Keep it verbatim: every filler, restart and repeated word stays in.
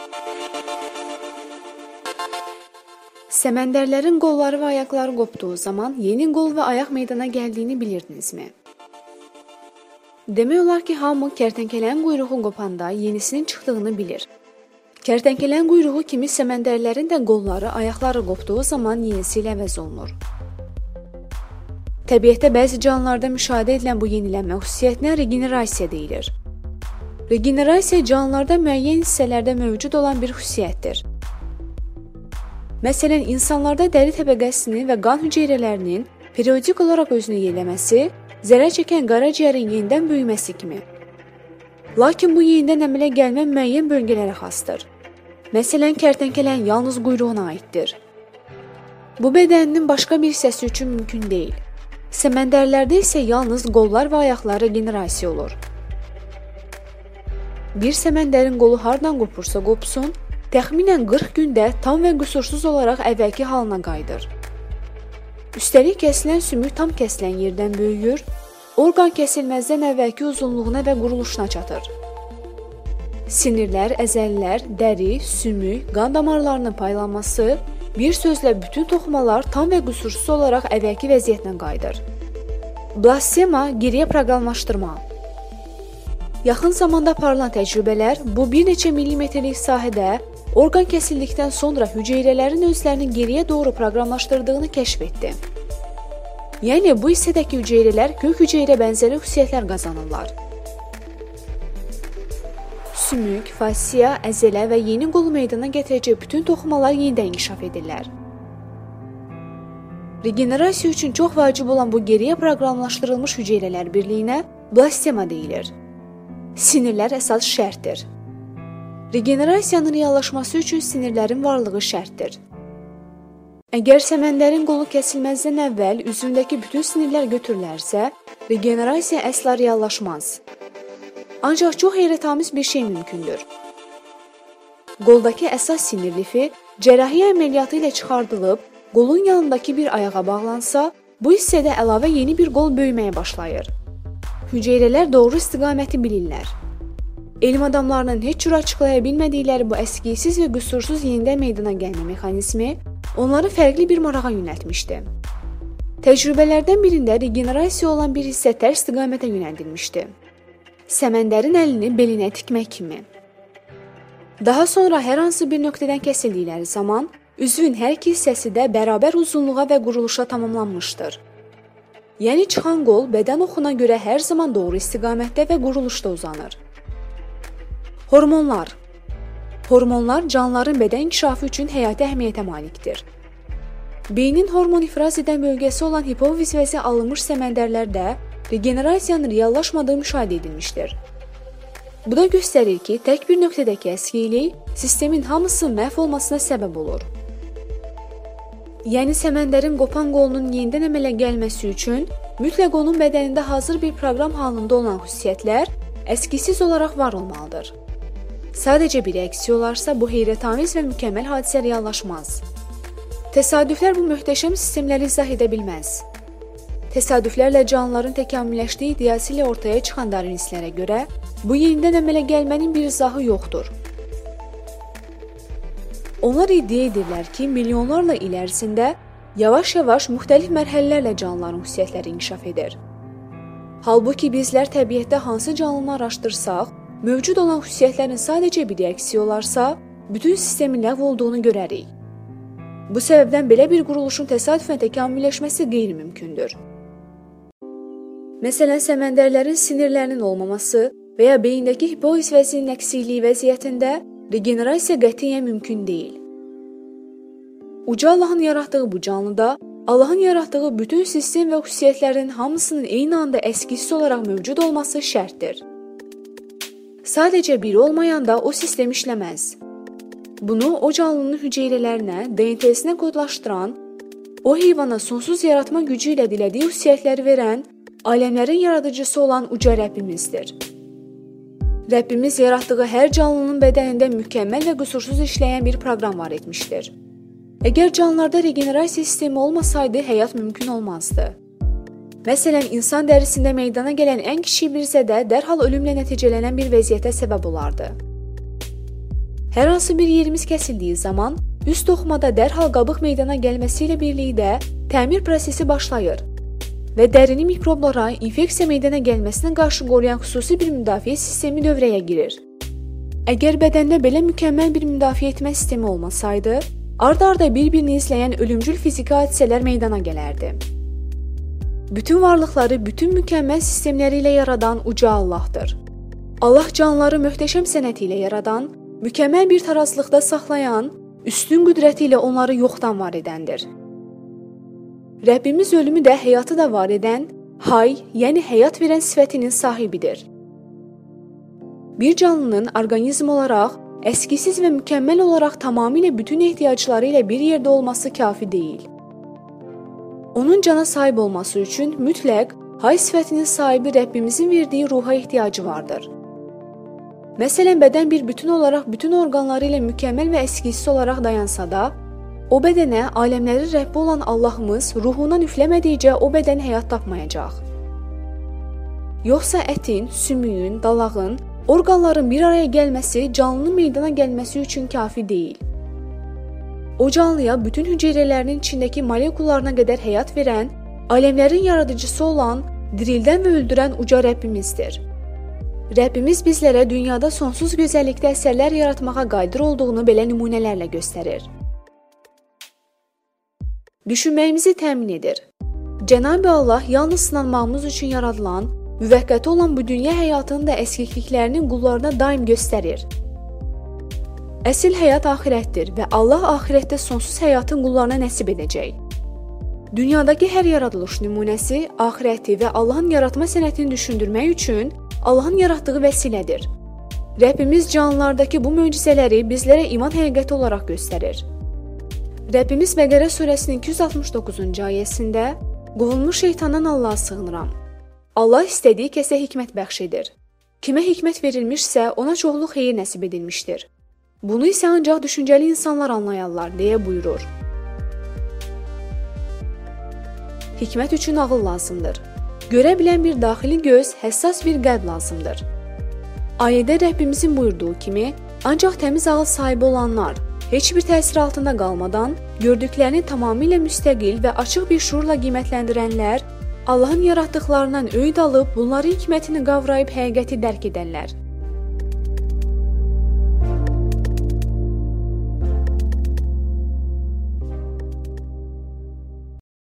Səməndərlərin qolları və ayaqları qopduğu zaman yeni qol və ayaq meydana gəldiyini bilirdinizmi? Demək olar ki, hamı kərtənkələnin quyruğu qopanda yenisinin çıxdığını bilir. Kərtənkələnin quyruğu kimi səməndərlərin də qolları, ayaqları qopduğu zaman yenisi ilə əvəz olunur. Təbiətdə bəzi canlılarda müşahidə edilən bu yenilənmə xüsusiyyətinə regenerasiya deyilir. Regenerasiya canlılarda müəyyən hissələrdə mövcud olan bir xüsusiyyətdir. Məsələn, insanlarda dəri təbəqəsinin və qan hüceyrələrinin periodik olaraq özünü yeniləməsi, zərər çəkən qaraciyərin yenidən böyüməsi kimi. Lakin bu yenidən əmələ gəlmə müəyyən bölgələrə xasdır. Məsələn, kərtənkələnin yalnız quyruğuna aiddir. Bu bədəninin başqa bir hissəsi üçün mümkün deyil. Səməndərlərdə isə yalnız qollar və ayaqlar regenerasiya olur. Bir səməndərin qolu hardan qopursa qopsun, təxminən qırx gündə tam və qüsursuz olaraq əvvəlki halına qayıdır. Üstəlik kəsilən sümük tam kəsilən yerdən böyüyür, orqan kəsilməzdən əvvəlki uzunluğuna və quruluşuna çatır. Sinirlər, əzəllər, dəri, sümük, qan damarlarının paylanması, bir sözlə bütün toxumalar tam və qüsursuz olaraq əvvəlki vəziyyətinə qayıdır. Blastema, geriyə proqramlaşdırma. Yaxın zamanda aparılan təcrübələr bu bir neçə millimetrlik sahədə orqan kəsildikdən sonra hüceyrələrin özlərini geriyə doğru proqramlaşdırdığını kəşf etdi. Yəni, bu hissədəki hüceyrələr kök hüceyrə bənzəri xüsusiyyətlər qazanırlar. Sümük, fassia, əzələ və yeni qolu meydana gətirəcək bütün toxumalar yenidən inkişaf edirlər. Regenerasiya üçün çox vacib olan bu geriyə proqramlaşdırılmış hüceyrələr birliyinə blastema deyilir. Sinirlər əsas şərtdir. Regenerasiyanın reallaşması üçün sinirlərin varlığı şərtdir. Əgər səməndərin qolu kəsilməzdən əvvəl üzvündəki bütün sinirlər götürülərsə, regenerasiya əsla reallaşmaz. Ancaq çox heyrətamiz bir şey mümkündür. Qoldakı əsas sinir lifi cərrahiyyə əməliyyatı ilə çıxardılıb, qolun yanındakı bir ayağa bağlansa, bu hissədə əlavə yeni bir qol böyüməyə başlayır. Hüceyrələr doğru istiqaməti bilirlər. Elm adamlarının heç cür açıqlaya bilmədikləri bu əskiysiz və qüsursuz yenidən meydana gəlmə mexanizmi onları fərqli bir marağa yönəltmişdi. Təcrübələrdən birində regenerasiya olan bir hissə tərs istiqamətə yönəldilmişdi. Səməndərin əlini belinə tikmək kimi. Daha sonra hər hansı bir nöqtədən kəsildikləri zaman üzvün hər iki hissəsi də bərabər uzunluğa və quruluşa tamamlanmışdır. Yəni, çıxan qol bədən oxuna görə hər zaman doğru istiqamətdə və quruluşda uzanır. Hormonlar. Hormonlar canlıların bədən inkişafı üçün həyati əhəmiyyətə malikdir. Beynin hormon ifraz edən bölgəsi olan hipofiz vəzi alınmış səməndərlərdə regenerasiyanın reallaşmadığı müşahidə edilmişdir. Bu da göstərir ki, tək bir nöqtədəki əskilik sistemin hamısının məhv olmasına səbəb olur. Yəni, səməndərin qopan qolunun yenidən əmələ gəlməsi üçün mütləq onun bədənində hazır bir proqram halında olan xüsusiyyətlər əskisiz olaraq var olmalıdır. Sadəcə biri əksik olarsa, bu heyrətamiz və mükəmməl hadisə reallaşmaz. Təsadüflər bu möhtəşəm sistemləri izah edə bilməz. Təsadüflərlə canlıların təkamülləşdiyi iddiası ilə ortaya çıxan darwinistlərə görə bu yenidən əmələ gəlmənin bir izahı yoxdur. Onlar iddia edirlər ki, milyonlarla il ərzində yavaş-yavaş müxtəlif mərhələlərlə canlıların xüsusiyyətləri inkişaf edir. Halbuki bizlər təbiətdə hansı canlını araşdırsaq, mövcud olan xüsusiyyətlərin sadəcə biri əksik olarsa, bütün sistemin ləğv olduğunu görərik. Bu səbəbdən belə bir quruluşun təsadüfən təkamülləşməsi qeyri-mümkündür. Məsələn, səməndərlərin sinirlərinin olmaması və ya beyindəki hipofiz vəzinin əksikliyi vəziyyətində regenerasiya qətiyyən mümkün deyil. Uca Allahın yaratdığı bu canlıda Allahın yaratdığı bütün sistem və xüsusiyyətlərin hamısının eyni anda əskisiz olaraq mövcud olması şərtdir. Sadəcə biri olmayanda o sistem işləməz. Bunu o canlının hüceyrələrinə, D N T-sinə kodlaşdıran, o heyvana sonsuz yaratma gücü ilə dilədiyi xüsusiyyətləri verən, aləmlərin yaradıcısı olan uca Rəbbimizdir. Rəbbimiz yaratdığı hər canlının bədənində mükəmməl və qüsursuz işləyən bir proqram var etmişdir. Əgər canlılarda regenerasiya sistemi olmasaydı, həyat mümkün olmazdı. Məsələn, insan dərisində meydana gələn ən kiçik bir zədə dərhal ölümlə nəticələnən bir vəziyyətə səbəb olardı. Hər hansı bir yerimiz kəsildiyi zaman üst toxumada dərhal qabıq meydana gəlməsi ilə birlikdə təmir prosesi başlayır və dərini mikroblara, infeksiya meydana gəlməsinə qarşı qoruyan xüsusi bir müdafiə sistemi dövrəyə girir. Əgər bədəndə belə mükəmməl bir müdafiə etmə sistemi olmasaydı, ard-arda bir-birini izləyən ölümcül fiziki hadisələr meydana gələrdi. Bütün varlıqları bütün mükəmməl sistemləri ilə yaradan uca Allahdır. Allah canlıları möhtəşəm sənəti ilə yaradan, mükəmməl bir tarazlıqda saxlayan, üstün qüdrəti ilə onları yoxdan var edəndir. Rəbbimiz ölümü də, həyatı da var edən, hay, yəni həyat verən sifətinin sahibidir. Bir canlının orqanizm olaraq, əskisiz və mükəmməl olaraq tamamilə bütün ehtiyacları ilə bir yerdə olması kafi deyil. Onun cana sahib olması üçün mütləq hay sifətinin sahibi Rəbbimizin verdiyi ruha ehtiyacı vardır. Məsələn, bədən bir bütün olaraq bütün orqanları ilə mükəmməl və əskisiz olaraq dayansa da, o bədənə aləmləri Rəbbi olan Allahımız ruhundan üfləmədikcə o bədən həyat tapmayacaq. Yoxsa ətin, sümüyün, dalağın, orqanların bir araya gəlməsi canlının meydana gəlməsi üçün kafi deyil. O canlıya bütün hüceyrələrinin içindəki molekullarına qədər həyat verən, aləmlərin yaradıcısı olan, dirildən və öldürən uca Rəbbimizdir. Rəbbimiz bizlərə dünyada sonsuz gözəllikdə əsərlər yaratmağa qadir olduğunu belə nümunələrlə göstərir. Düşünməyimizi təmin edir. Cənab-ı Allah yalnız sınanmağımız üçün yaradılan, müvəqqəti olan bu dünya həyatının da əskikliklərini qullarına daim göstərir. Əsl həyat axirətdir və Allah axirətdə sonsuz həyatın qullarına nəsib edəcək. Dünyadakı hər yaradılış nümunəsi axirəti və Allahın yaratma sənətini düşündürmək üçün Allahın yaratdığı vəsilədir. Rəbbimiz canlılardakı bu möcüzələri bizlərə iman həqiqəti olaraq göstərir. Rəbbimiz Bəqərə surəsinin iki yüz altmış doqquzuncu ayəsində qovulmuş şeytandan Allaha sığınıram. Allah istədiyi kəsə hikmət bəxş edir. Kimə hikmət verilmişsə, ona çoxlu xeyir nəsib edilmişdir. Bunu isə ancaq düşüncəli insanlar anlayarlar, deyə buyurur. Hikmət üçün ağıl lazımdır. Görə bilən bir daxili göz, həssas bir qəlb lazımdır. Ayədə Rəbbimizin buyurduğu kimi, ancaq təmiz ağıl sahibi olanlar, heç bir təsir altında qalmadan, gördüklərini tamamilə müstəqil və açıq bir şuurla qiymətləndirənlər, Allahın yaratdıqlarından öyüd alıb, bunları hikmətini qavrayıb həqiqəti dərk edənlər.